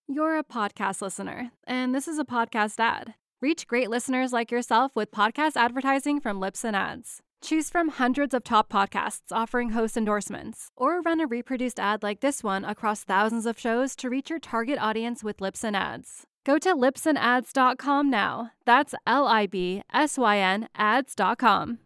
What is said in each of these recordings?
You're a podcast listener, and this is a podcast ad. Reach great listeners like yourself with podcast advertising from Libsyn Ads. Choose from hundreds of top podcasts offering host endorsements, or run a reproduced ad like this one across thousands of shows to reach your target audience with Libsyn Ads. Go to libsynads.com now. That's LIBSYN ads.com.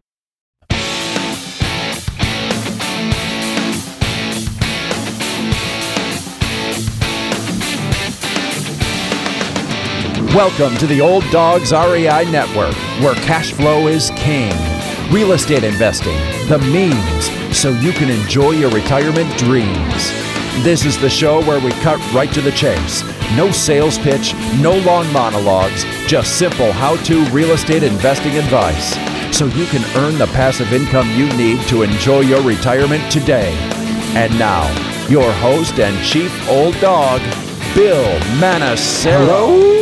Welcome to the Old Dogs REI Network, where cash flow is king. Real estate investing, the means, so you can enjoy your retirement dreams. This is the show where we cut right to the chase. No sales pitch, no long monologues, just simple how-to real estate investing advice, so you can earn the passive income you need to enjoy your retirement today. And now, your host and chief old dog, Bill Manassero.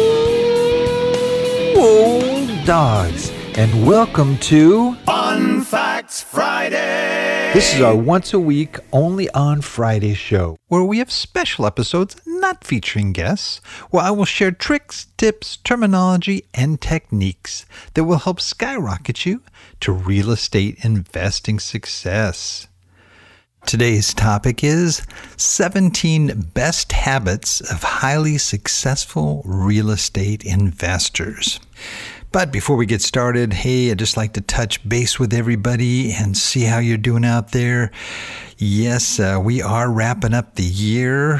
Old dogs, and welcome to Fun Facts Friday. This is our once a week, only on Friday show, where we have special episodes not featuring guests, where I will share tricks, tips, terminology, and techniques that will help skyrocket you to real estate investing success. Today's topic is 17 best habits of highly successful real estate investors. But before we get started, hey, I'd just like to touch base with everybody and see how you're doing out there. Yes, we are wrapping up the year,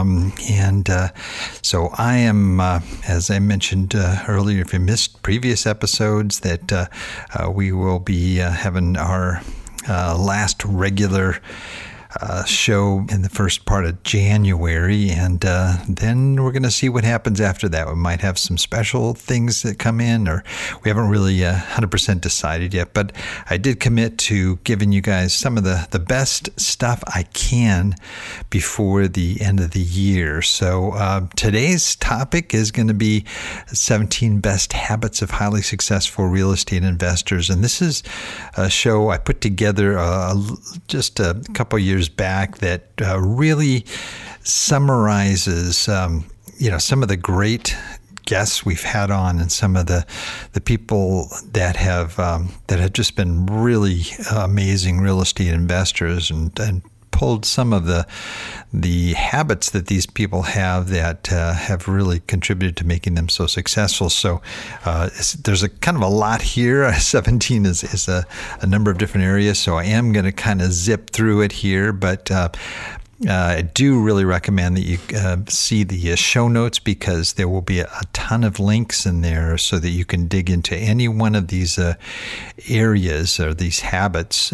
so I am, as I mentioned earlier, if you missed previous episodes, that we will be having our last regular show in the first part of January, and then we're going to see what happens after that. We might have some special things that come in, or we haven't really 100% decided yet, but I did commit to giving you guys some of the best stuff I can before the end of the year. So today's topic is going to be 17 best habits of highly successful real estate investors, and this is a show I put together just a couple years back that really summarizes some of the great guests we've had on, and some of the people that have just been really amazing real estate investors, and pulled some of the habits that these people have that have really contributed to making them so successful. So there's a kind of a lot here. 17 is a number of different areas, so I am going to kind of zip through it here, but I do really recommend that you see the show notes, because there will be a ton of links in there so that you can dig into any one of these areas or these habits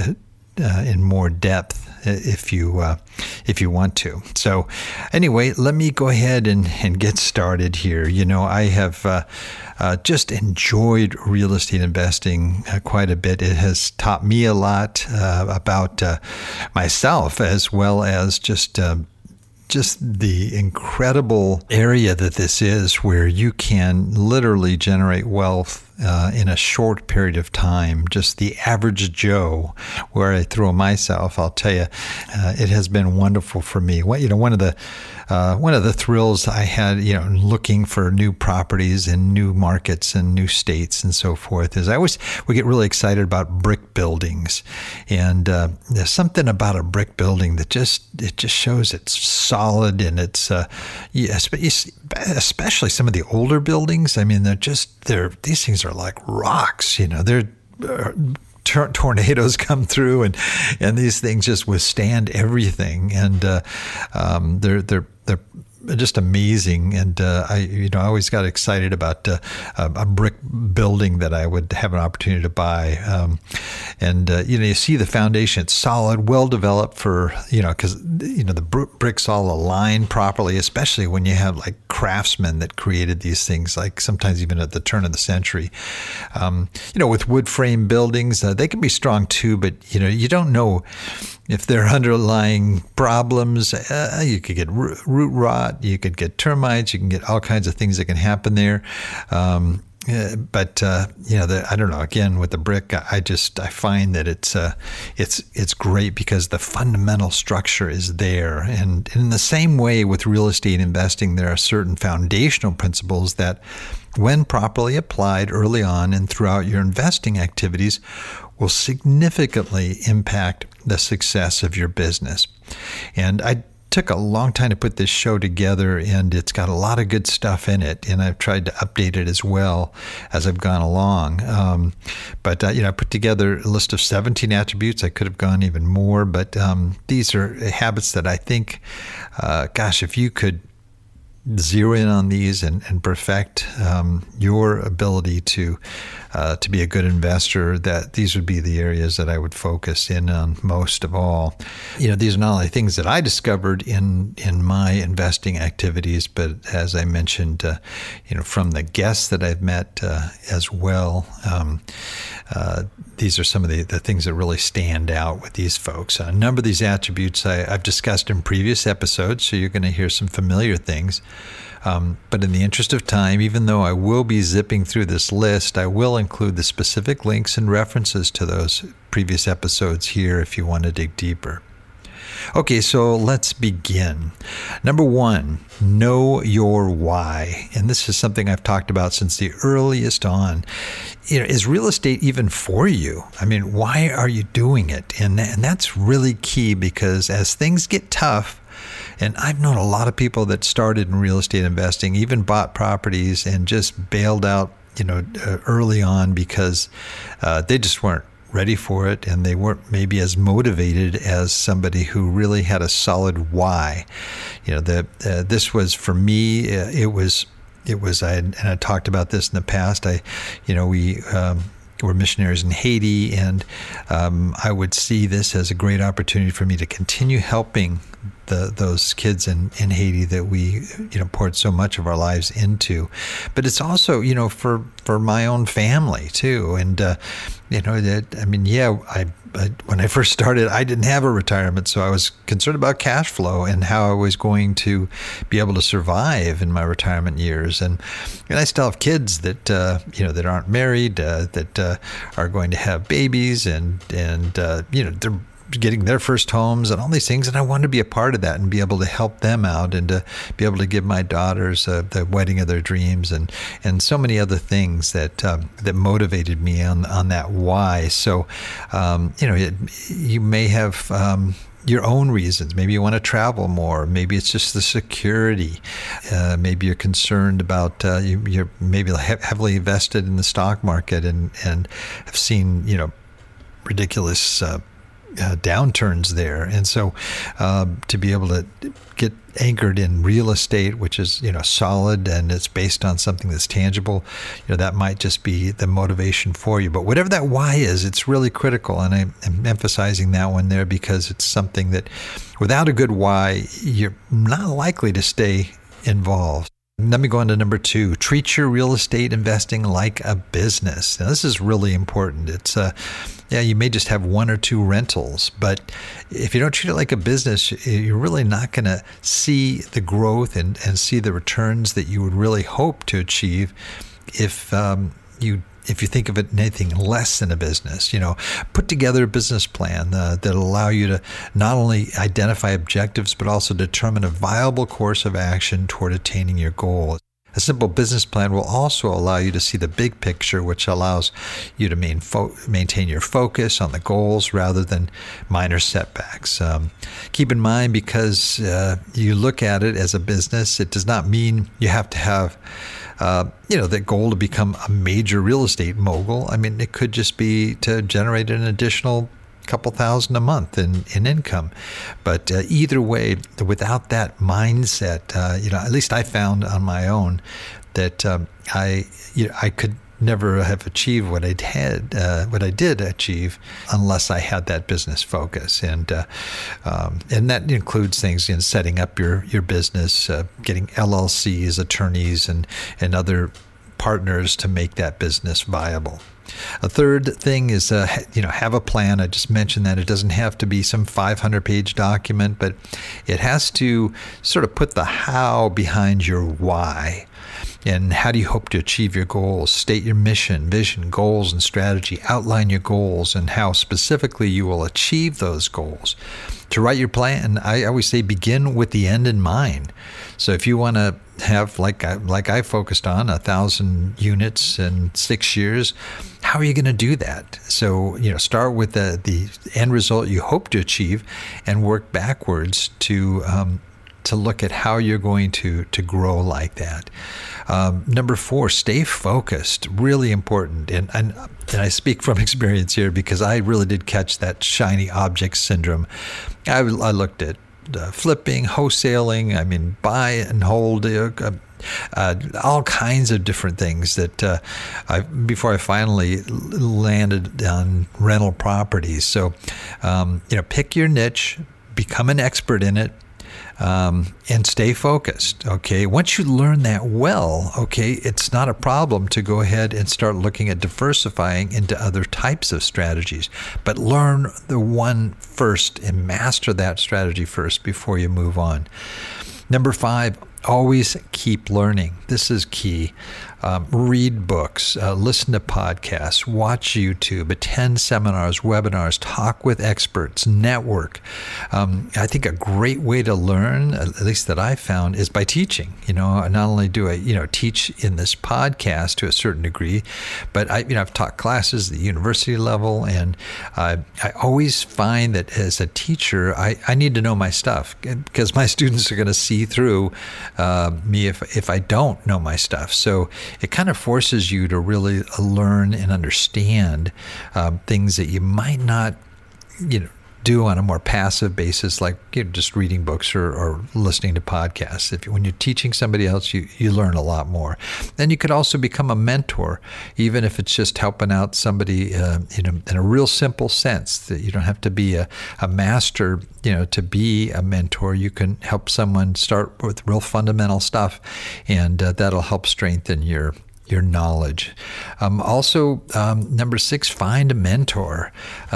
in more depth if you want to. So anyway, let me go ahead and get started here. You know, I have just enjoyed real estate investing quite a bit. It has taught me a lot about myself, as well as just the incredible area that this is, where you can literally generate wealth in a short period of time. Just the average Joe, where I throw myself, I'll tell you, it has been wonderful for me. One of the thrills I had, looking for new properties in new markets and new states and so forth, is we get really excited about brick buildings, and there's something about a brick building that just shows it's solid, and it's especially some of the older buildings. I mean, these things are like rocks. Tornadoes come through, and these things just withstand everything, and they're just amazing. And I always got excited about a brick building that I would have an opportunity to buy. You see the foundation; it's solid, well developed for because the bricks all align properly, especially when you have like craftsmen that created these things, like sometimes even at the turn of the century. With wood frame buildings, they can be strong too, but you don't know if there are underlying problems. You could get root rot, you could get termites, you can get all kinds of things that can happen there. But I don't know. Again, with the brick, I find that it's great because the fundamental structure is there. And in the same way with real estate investing, there are certain foundational principles that, when properly applied early on and throughout your investing activities, will significantly impact the success of your business. And I took a long time to put this show together, and it's got a lot of good stuff in it, and I've tried to update it as well as I've gone along. I put together a list of 17 attributes. I could have gone even more, but these are habits that I think, if you could zero in on these and perfect your ability to be a good investor, that these would be the areas that I would focus in on most of all. These are not only things that I discovered in my investing activities, but as I mentioned, from the guests that I've met as well. These are some of the things that really stand out with these folks. A number of these attributes I've discussed in previous episodes, so you're going to hear some familiar things. But in the interest of time, even though I will be zipping through this list, I will include the specific links and references to those previous episodes here if you want to dig deeper. Okay, so let's begin. Number 1, know your why. And this is something I've talked about since the earliest on. Is real estate even for you? I mean, why are you doing it? And that's really key, because as things get tough, and I've known a lot of people that started in real estate investing, even bought properties and just bailed out, early on because they just weren't ready for it, and they weren't maybe as motivated as somebody who really had a solid why. This was for me. It was. I talked about this in the past. We were missionaries in Haiti, and I would see this as a great opportunity for me to continue helping those kids in Haiti that we poured so much of our lives into. But it's also for my own family too. And when I first started, I didn't have a retirement, so I was concerned about cash flow and how I was going to be able to survive in my retirement years. And I still have kids that that aren't married, that are going to have babies, and they're getting their first homes and all these things. And I wanted to be a part of that and be able to help them out, and to be able to give my daughters the wedding of their dreams, and so many other things that motivated me on that why. So, you may have your own reasons. Maybe you want to travel more. Maybe it's just the security. Maybe you're concerned about, you're maybe heavily invested in the stock market and have seen, ridiculous downturns there. And so to be able to get anchored in real estate, which is, solid, and it's based on something that's tangible, that might just be the motivation for you. But whatever that why is, it's really critical. And I'm emphasizing that one there because it's something that without a good why, you're not likely to stay involved. Let me go on to number 2. Treat your real estate investing like a business. Now, this is really important. It's you may just have 1 or 2 rentals, but if you don't treat it like a business, you're really not going to see the growth and see the returns that you would really hope to achieve if you think of it in anything less than a business. Put together a business plan that'll allow you to not only identify objectives, but also determine a viable course of action toward attaining your goal. A simple business plan will also allow you to see the big picture, which allows you to maintain your focus on the goals rather than minor setbacks. Keep in mind, because you look at it as a business, it does not mean you have to have the goal to become a major real estate mogul. I mean, it could just be to generate an additional couple thousand a month in income. But either way, without that mindset, at least I found on my own that I could never have achieved what I did achieve unless I had that business focus, and that includes things in setting up your business, getting LLCs, attorneys, and other partners to make that business viable. A third thing is, have a plan. I just mentioned that it doesn't have to be some 500-page document, but it has to sort of put the how behind your why. And how do you hope to achieve your goals? State your mission, vision, goals, and strategy. Outline your goals and how specifically you will achieve those goals. To write your plan, I always say begin with the end in mind. So if you want to have, like I focused on, 1,000 units in 6 years, how are you going to do that? So, start with the end result you hope to achieve and work backwards to look at how you're going to grow like that. Number 4, stay focused. Really important. And I speak from experience here because I really did catch that shiny object syndrome. I looked at flipping, wholesaling, buy and hold, all kinds of different things that before I finally landed on rental properties. So, pick your niche, become an expert in it, and stay focused. Okay. Once you learn that well, okay, it's not a problem to go ahead and start looking at diversifying into other types of strategies, but learn the one first and master that strategy first before you move on. Number 5, always keep learning. This is key. Read books, listen to podcasts, watch YouTube, attend seminars, webinars, talk with experts, network. I think a great way to learn, at least that I found, is by teaching. Not only do I, teach in this podcast to a certain degree, but I've taught classes at the university level, and I always find that as a teacher, I need to know my stuff because my students are going to see through me if I don't know my stuff. So it kind of forces you to really learn and understand things that you might not, do on a more passive basis, like just reading books or listening to podcasts. When you're teaching somebody else, you learn a lot more. Then you could also become a mentor, even if it's just helping out somebody in a real simple sense. That you don't have to be a master, to be a mentor. You can help someone start with real fundamental stuff, and that'll help strengthen your knowledge. Also, number 6, find a mentor.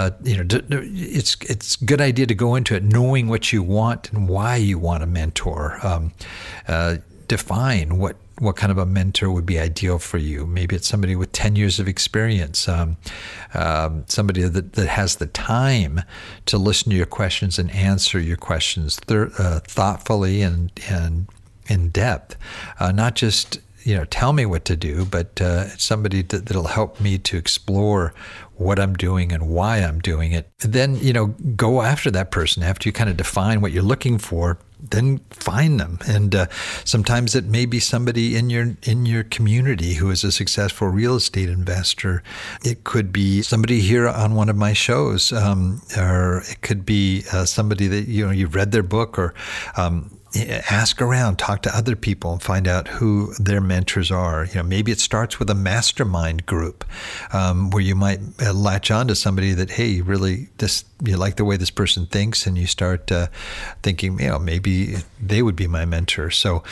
It's a good idea to go into it knowing what you want and why you want a mentor. Define what kind of a mentor would be ideal for you. Maybe it's somebody with 10 years of experience, somebody that has the time to listen to your questions and answer your questions thoughtfully and in depth, not just tell me what to do, but somebody that'll help me to explore what I'm doing and why I'm doing it. And then, go after that person. After you kind of define what you're looking for, then find them. And sometimes it may be somebody in your community who is a successful real estate investor. It could be somebody here on one of my shows, or it could be somebody that you've read their book, or ask around, talk to other people, and find out who their mentors are. Maybe it starts with a mastermind group where you might latch on to somebody that, hey, really, you like the way this person thinks, and you start thinking, maybe they would be my mentor. So,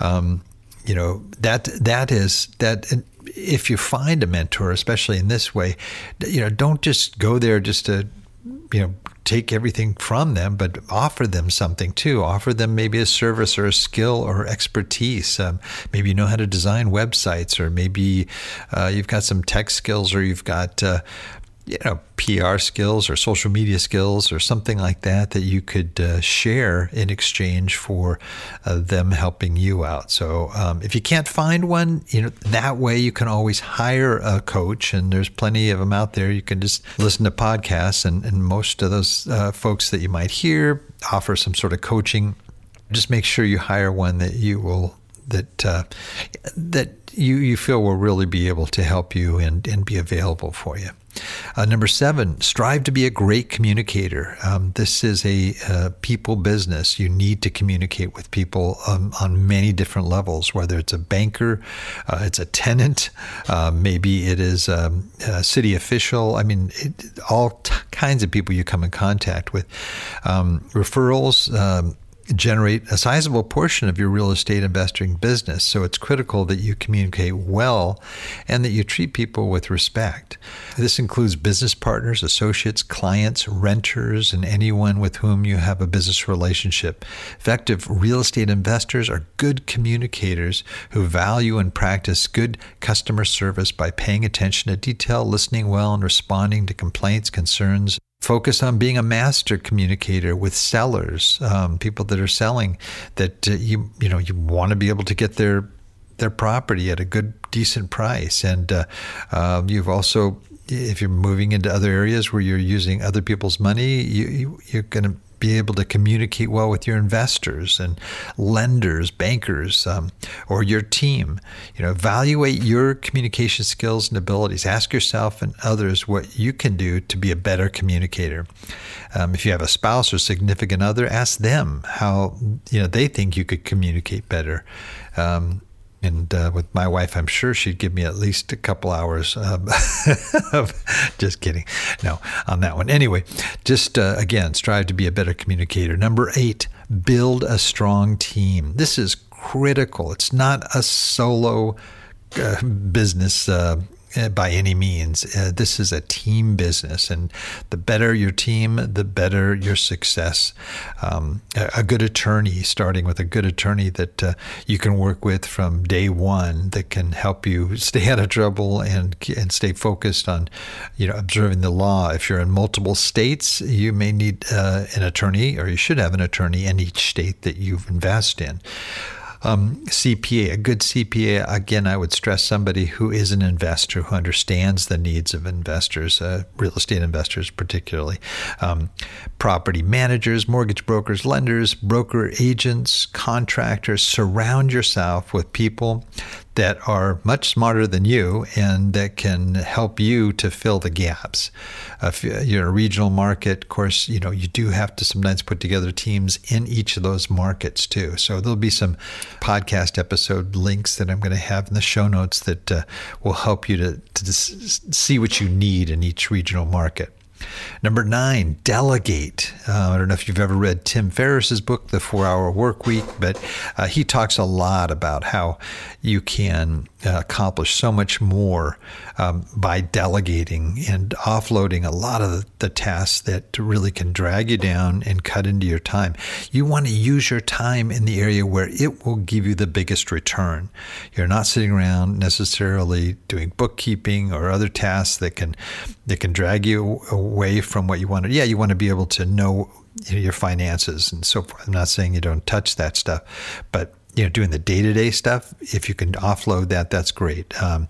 that is that. If you find a mentor, especially in this way, don't just go there just to, take everything from them, but offer them something too. Offer them maybe a service or a skill or expertise. Maybe you know how to design websites, or maybe you've got some tech skills, or you've got PR skills or social media skills or something like that you could share in exchange for them helping you out. So if you can't find one, that way you can always hire a coach, and there's plenty of them out there. You can just listen to podcasts, and most of those folks that you might hear offer some sort of coaching. Just make sure you hire one that you will that you feel will really be able to help you and be available for you. Number 7, strive to be a great communicator. This is a people business. You need to communicate with people on many different levels, whether it's a banker, it's a tenant, maybe it is a city official. All kinds of people you come in contact with. Referrals, generate a sizable portion of your real estate investing business. So it's critical that you communicate well and that you treat people with respect. This includes business partners, associates, clients, renters, and anyone with whom you have a business relationship. Effective real estate investors are good communicators who value and practice good customer service by paying attention to detail, listening well, and responding to complaints, concerns. Focus on being a master communicator with sellers, people that are selling, that you want to be able to get their property at a good, decent price. And you've also, if you're moving into other areas where you're using other people's money, you're going to be able to communicate well with your investors and lenders, bankers, or your team. Evaluate your communication skills and abilities. Ask yourself and others what you can do to be a better communicator. If you have a spouse or significant other, ask them how they think you could communicate better. And with my wife, I'm sure she'd give me at least a couple hours of just kidding. No, on that one. Anyway, just again, strive to be a better communicator. Number 8, build a strong team. This is critical. It's not a solo business by any means. This is a team business, and the better your team, the better your success. A good attorney, starting with a good attorney that you can work with from day one, that can help you stay out of trouble and stay focused on, observing the law. If you're in multiple states, you may need an attorney, or you should have an attorney in each state that you invest in. CPA, a good CPA, again, I would stress somebody who is an investor, who understands the needs of investors, real estate investors particularly. Property managers, mortgage brokers, lenders, broker agents, contractors. Surround yourself with people that are much smarter than you and that can help you to fill the gaps. If you're in a regional market, of course, you do have to sometimes put together teams in each of those markets too. So there'll be some podcast episode links that I'm going to have in the show notes that will help you to see what you need in each regional market. Number 9, delegate. I don't know if you've ever read Tim Ferriss's book, The 4-Hour Work Week, but he talks a lot about how you can accomplish so much more by delegating and offloading a lot of the tasks that really can drag you down and cut into your time. You want to use your time in the area where it will give you the biggest return. You're not sitting around necessarily doing bookkeeping or other tasks that can drag you away from what you want to. Yeah, you want to be able to know your finances and so forth. I'm not saying you don't touch that stuff, but doing the day-to-day stuff, if you can offload that, that's great.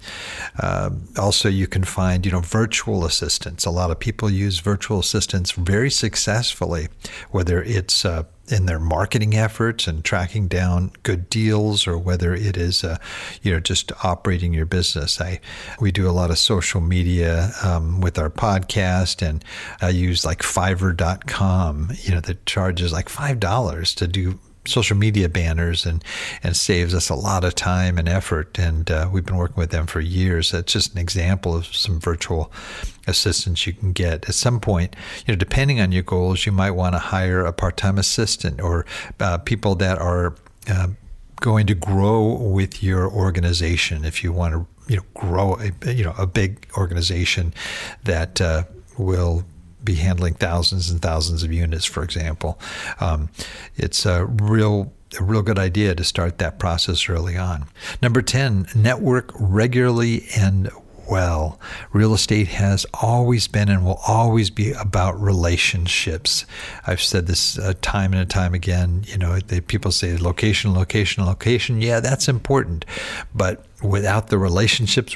Also, you can find, virtual assistants. A lot of people use virtual assistants very successfully, whether it's in their marketing efforts and tracking down good deals, or whether it is, just operating your business. We do a lot of social media with our podcast, and I use like Fiverr.com, that charges like $5 to do social media banners and saves us a lot of time and effort. And we've been working with them for years. That's just an example of some virtual assistance you can get. At some point, depending on your goals, you might want to hire a part-time assistant or people that are going to grow with your organization. If you want to, grow a big organization that will be handling thousands and thousands of units, for example. It's a real good idea to start that process early on. Number 10, network regularly and well. Real estate has always been and will always be about relationships. I've said this time and time again. People say location. Yeah, that's important. But without the relationships,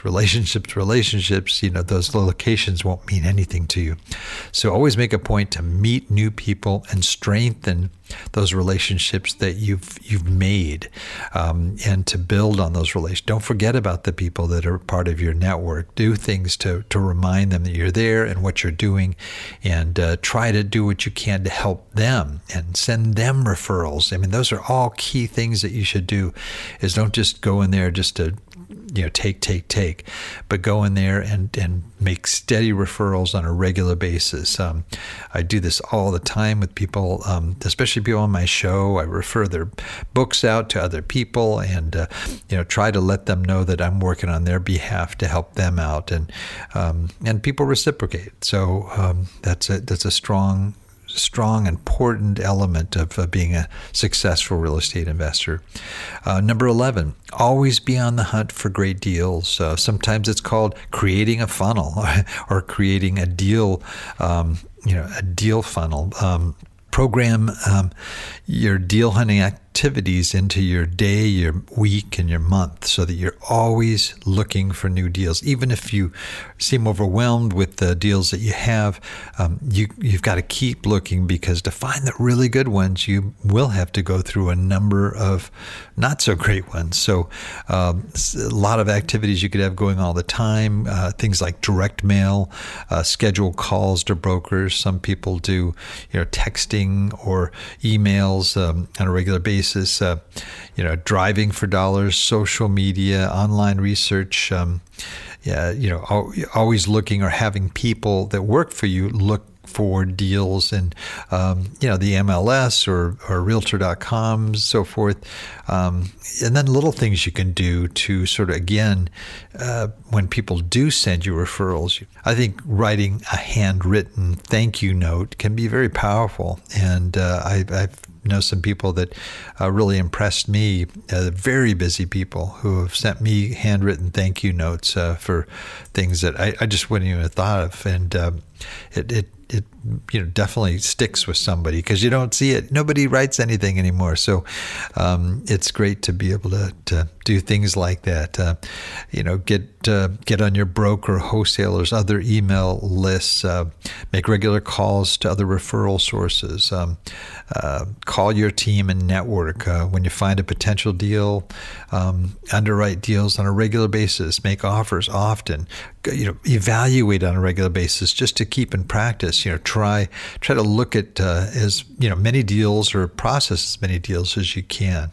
those locations won't mean anything to you. So always make a point to meet new people and strengthen those relationships that you've made, and to build on those relations. Don't forget about the people that are part of your network. Do things to remind them that you're there and what you're doing, and try to do what you can to help them and send them referrals. I mean, those are all key things that you should do. Is don't just go in there just to take, but go in there and make steady referrals on a regular basis. I do this all the time with people, especially people on my show. I refer their books out to other people and try to let them know that I'm working on their behalf to help them out, and people reciprocate. So that's a strong, important element of being a successful real estate investor. Number 11, always be on the hunt for great deals. Sometimes it's called creating a funnel or creating a deal, a deal funnel. Program your deal hunting activities into your day, your week, and your month so that you're always looking for new deals. Even if you seem overwhelmed with the deals that you have, you've got to keep looking, because to find the really good ones, you will have to go through a number of not so great ones. So a lot of activities you could have going all the time, things like direct mail, scheduled calls to brokers. Some people do texting or emails on a regular basis, driving for dollars, social media, online research, always looking or having people that work for you look for deals in, the MLS or Realtor.com, so forth. And then little things you can do to sort of, again, when people do send you referrals, I think writing a handwritten thank you note can be very powerful. And I've know some people that really impressed me, very busy people who have sent me handwritten thank you notes for things that I just wouldn't even have thought of. And it definitely sticks with somebody, because you don't see it. Nobody writes anything anymore. So it's great to be able to do things like that. Get on your broker, wholesalers, other email lists, make regular calls to other referral sources, call your team and network. When you find a potential deal, underwrite deals on a regular basis, make offers often, evaluate on a regular basis just to keep in practice. Try to look at as many deals or process as many deals as you can.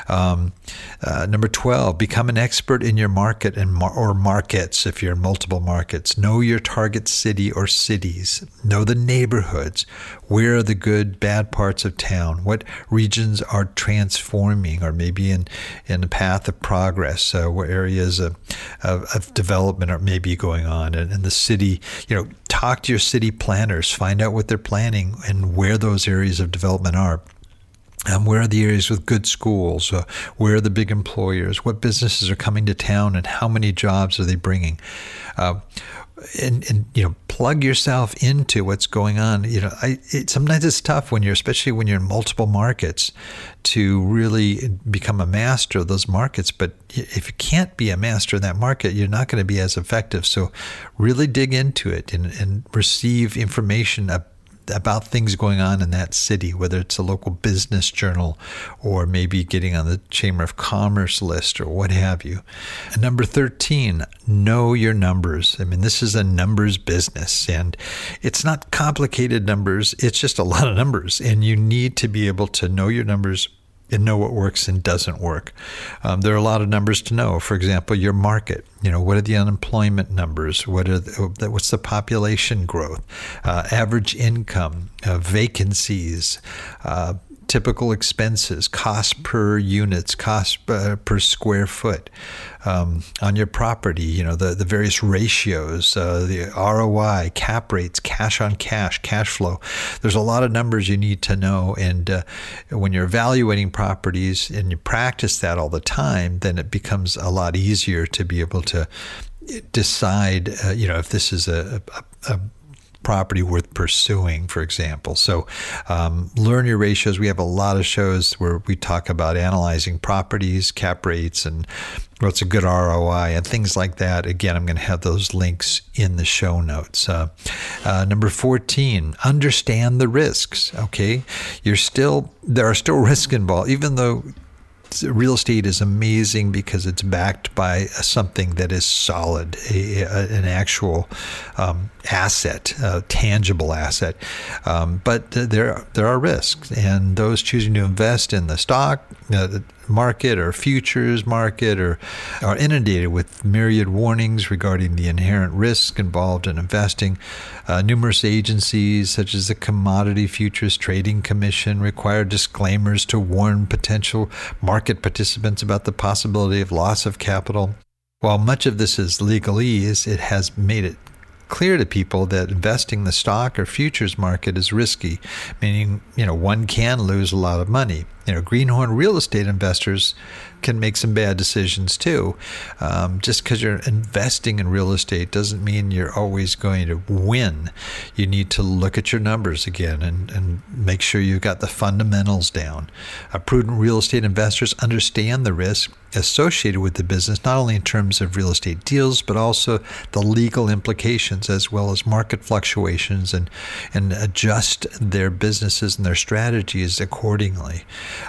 Number 12, become an expert in your market or markets. If you're in multiple markets, know your target city or cities. Know the neighborhoods. Where are the good, bad parts of town? What regions are transforming or maybe in the path of progress? What areas of development are maybe going on? And the city, talk to your city planners. Find out what they're planning and where those areas of development are. Where are the areas with good schools? Where are the big employers? What businesses are coming to town, and how many jobs are they bringing? And plug yourself into what's going on. Sometimes it's tough especially when you're in multiple markets, to really become a master of those markets. But if you can't be a master in that market, you're not going to be as effective. So really dig into it and receive information about things going on in that city, whether it's a local business journal or maybe getting on the Chamber of Commerce list or what have you. And number 13, know your numbers. This is a numbers business, and it's not complicated numbers. It's just a lot of numbers, and you need to be able to know your numbers and know what works and doesn't work. There are a lot of numbers to know. For example, your market. What are the unemployment numbers? What's the population growth? Average income, vacancies, typical expenses, cost per units, cost per square foot on your property, the various ratios, the ROI, cap rates, cash on cash, cash flow. There's a lot of numbers you need to know. And when you're evaluating properties and you practice that all the time, then it becomes a lot easier to be able to decide, if this is a property worth pursuing, for example. So learn your ratios. We have a lot of shows where we talk about analyzing properties, cap rates, and what's a good ROI and things like that. Again, I'm going to have those links in the show notes. Number 14, understand the risks. Okay, there are still risks involved, even though real estate is amazing because it's backed by something that is solid, an actual asset, a tangible asset. But there are risks, and those choosing to invest in the stock market or futures market or are inundated with myriad warnings regarding the inherent risk involved in investing. Numerous agencies, such as the Commodity Futures Trading Commission, require disclaimers to warn potential market participants about the possibility of loss of capital. While much of this is legalese, it has made it clear to people that investing in the stock or futures market is risky, meaning, one can lose a lot of money. Greenhorn real estate investors can make some bad decisions too. Just because you're investing in real estate doesn't mean you're always going to win. You need to look at your numbers again and make sure you've got the fundamentals down. Prudent real estate investors understand the risk associated with the business, not only in terms of real estate deals, but also the legal implications as well as market fluctuations, and adjust their businesses and their strategies accordingly.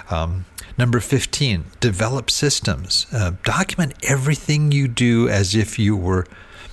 Number 15, develop systems. Document everything you do as if you were.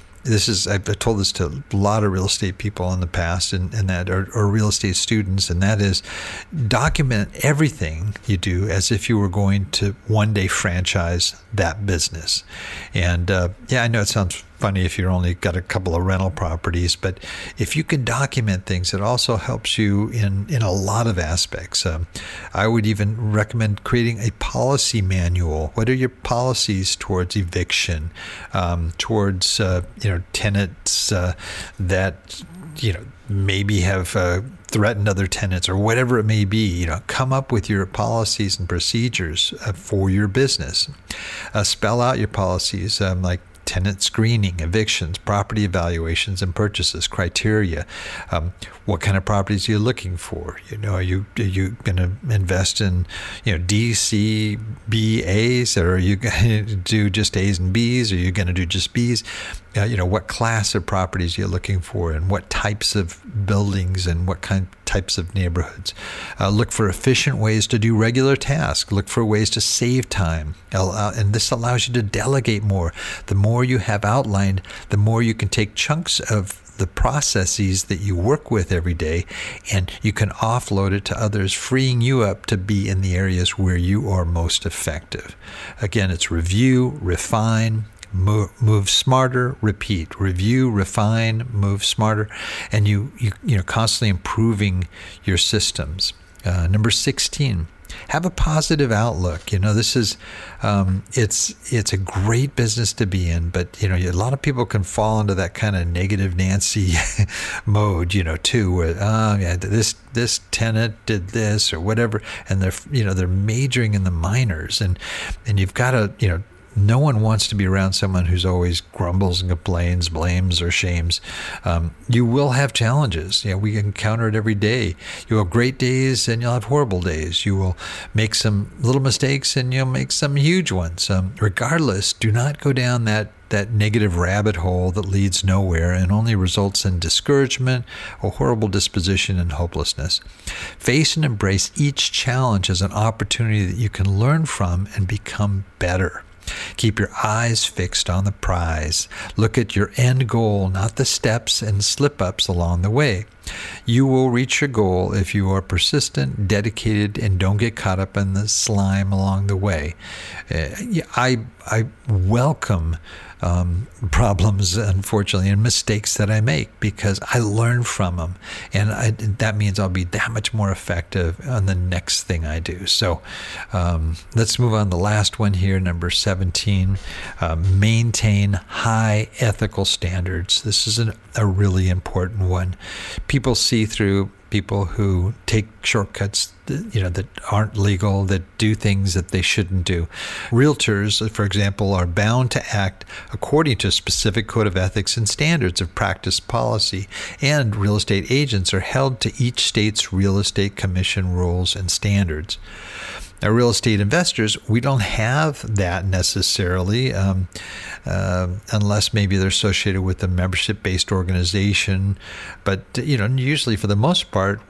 I've told this to a lot of real estate people in the past, and that or real estate students, and that is, document everything you do as if you were going to one day franchise that business. And I know it sounds funny if you're only got a couple of rental properties, but if you can document things, it also helps you in a lot of aspects. I would even recommend creating a policy manual. What are your policies towards eviction, towards tenants that maybe have threatened other tenants, or whatever it may be? Come up with your policies and procedures for your business. Spell out your policies, like tenant screening, evictions, property evaluations, and purchases criteria. What kind of properties are you looking for? Are you going to invest in D, C, B, A's, or are you going to do just A's and B's? Are you going to do just B's? What class of properties are you looking for, and what types of buildings and what types of neighborhoods? Look for efficient ways to do regular tasks. Look for ways to save time. And this allows you to delegate more. The more you have outlined, the more you can take chunks of the processes that you work with every day, and you can offload it to others, freeing you up to be in the areas where you are most effective. Again, it's review, refine, move smarter, repeat. Review, refine, move smarter, and you constantly improving your systems. Number 16, have a positive outlook. This is it's a great business to be in, but a lot of people can fall into that kind of negative Nancy mode, too, where this tenant did this or whatever, and they're majoring in the minors, and you've got to no one wants to be around someone who's always grumbles and complains, blames, or shames. You will have challenges. We encounter it every day. You'll have great days and you'll have horrible days. You will make some little mistakes and you'll make some huge ones. Regardless, do not go down that negative rabbit hole that leads nowhere and only results in discouragement, a horrible disposition, and hopelessness. Face and embrace each challenge as an opportunity that you can learn from and become better. Keep your eyes fixed on the prize. Look at your end goal, not the steps and slip-ups along the way. You will reach your goal if you are persistent, dedicated, and don't get caught up in the slime along the way. I welcome problems, unfortunately, and mistakes that I make, because I learn from them, and that means I'll be that much more effective on the next thing I do. So let's move on to the last one here, number 17. Maintain high ethical standards. This is a really important one. People see through people who take shortcuts that aren't legal, that do things that they shouldn't do. Realtors, for example, are bound to act according to a specific code of ethics and standards of practice policy, and real estate agents are held to each state's real estate commission rules and standards. Now, real estate investors, we don't have that necessarily, unless maybe they're associated with a membership-based organization. But usually, for the most part,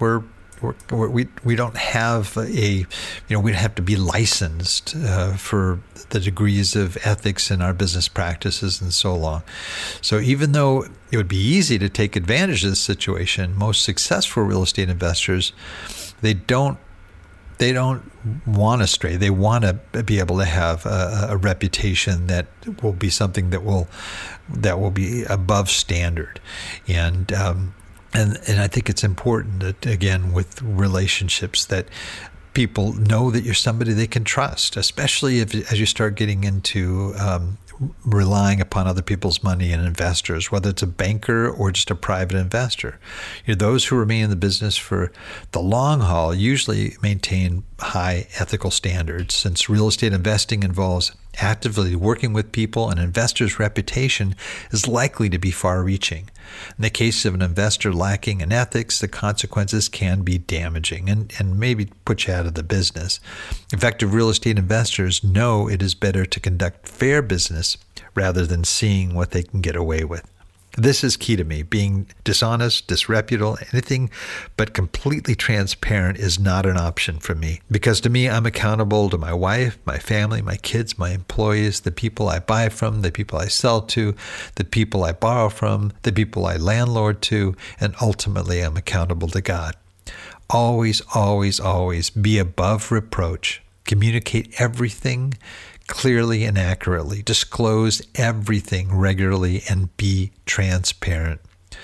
we don't have we don't have to be licensed for the degrees of ethics in our business practices and so on. So even though it would be easy to take advantage of this situation, most successful real estate investors, they don't They don't want to stray. They want to be able to have a reputation that will be something that will be above standard, and I think it's important that, again, with relationships, that people know that you're somebody they can trust, especially as you start getting into relying upon other people's money and investors, whether it's a banker or just a private investor. Those who remain in the business for the long haul usually maintain high ethical standards, since real estate investing involves actively working with people. An investor's reputation is likely to be far-reaching. In the case of an investor lacking in ethics, the consequences can be damaging and maybe put you out of the business. Effective real estate investors know it is better to conduct fair business rather than seeing what they can get away with. This is key to me. Being dishonest, disreputable, anything but completely transparent is not an option for me. Because to me, I'm accountable to my wife, my family, my kids, my employees, the people I buy from, the people I sell to, the people I borrow from, the people I landlord to, and ultimately I'm accountable to God. Always, always, always be above reproach. Communicate everything clearly and accurately. Disclose everything regularly and be transparent.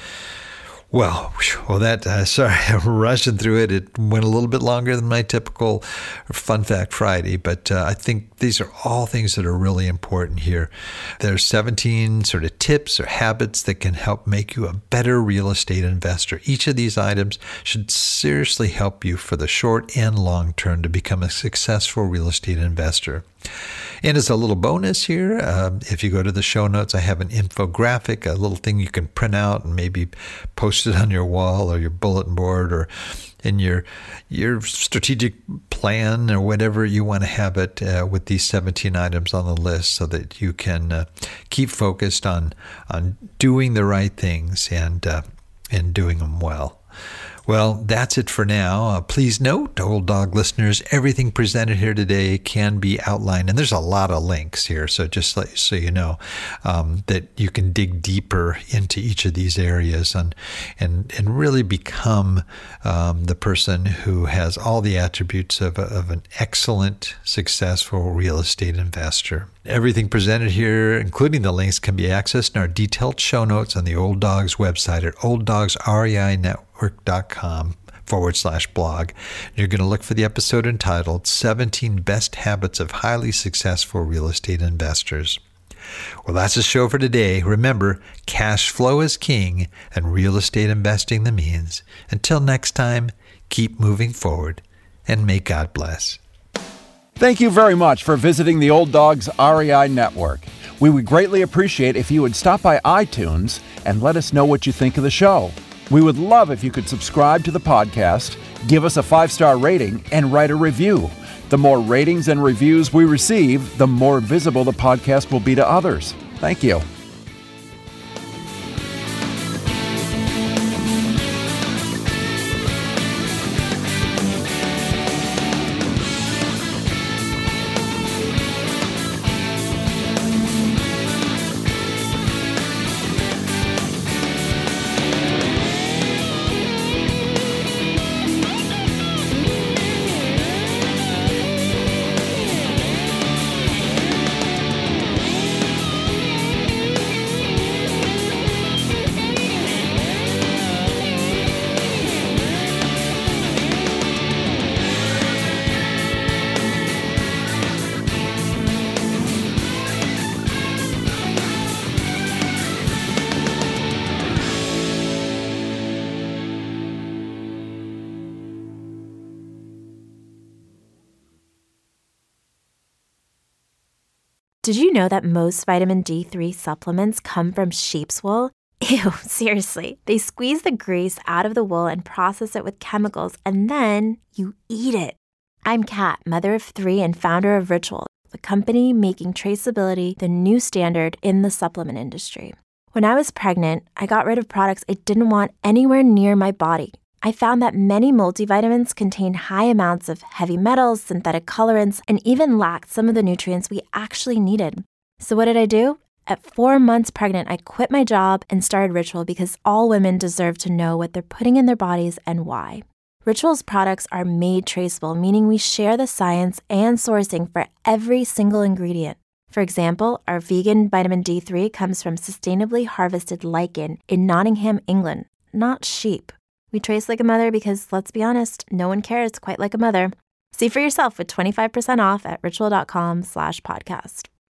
Well, sorry, I'm rushing through it. It went a little bit longer than my typical Fun Fact Friday, but I think these are all things that are really important here. There's 17 sort of tips or habits that can help make you a better real estate investor. Each of these items should seriously help you for the short and long term to become a successful real estate investor. And as a little bonus here, if you go to the show notes, I have an infographic, a little thing you can print out and maybe post it on your wall or your bulletin board or in your strategic plan or whatever you want to have it with these 17 items on the list, so that you can keep focused on doing the right things and doing them well. Well, that's it for now. Please note, Old Dog listeners, everything presented here today can be outlined, and there's a lot of links here, so just so you know, that you can dig deeper into each of these areas and really become the person who has all the attributes of an excellent, successful real estate investor. Everything presented here, including the links, can be accessed in our detailed show notes on the Old Dogs website at olddogsreinetwork.com/blog. You're going to look for the episode entitled 17 Best Habits of Highly Successful Real Estate Investors. Well, that's the show for today. Remember, cash flow is king and real estate investing the means. Until next time, keep moving forward and may God bless. Thank you very much for visiting the Old Dogs REI Network. We would greatly appreciate if you would stop by iTunes and let us know what you think of the show. We would love if you could subscribe to the podcast, give us a 5-star rating, and write a review. The more ratings and reviews we receive, the more visible the podcast will be to others. Thank you. Did you know that most vitamin D3 supplements come from sheep's wool? Ew, seriously. They squeeze the grease out of the wool and process it with chemicals, and then you eat it. I'm Kat, mother of 3 and founder of Ritual, the company making traceability the new standard in the supplement industry. When I was pregnant, I got rid of products I didn't want anywhere near my body. I found that many multivitamins contain high amounts of heavy metals, synthetic colorants, and even lacked some of the nutrients we actually needed. So what did I do? At 4 months pregnant, I quit my job and started Ritual because all women deserve to know what they're putting in their bodies and why. Ritual's products are made traceable, meaning we share the science and sourcing for every single ingredient. For example, our vegan vitamin D3 comes from sustainably harvested lichen in Nottingham, England, not sheep. We trace like a mother because, let's be honest, no one cares quite like a mother. See for yourself with 25% off at ritual.com/podcast.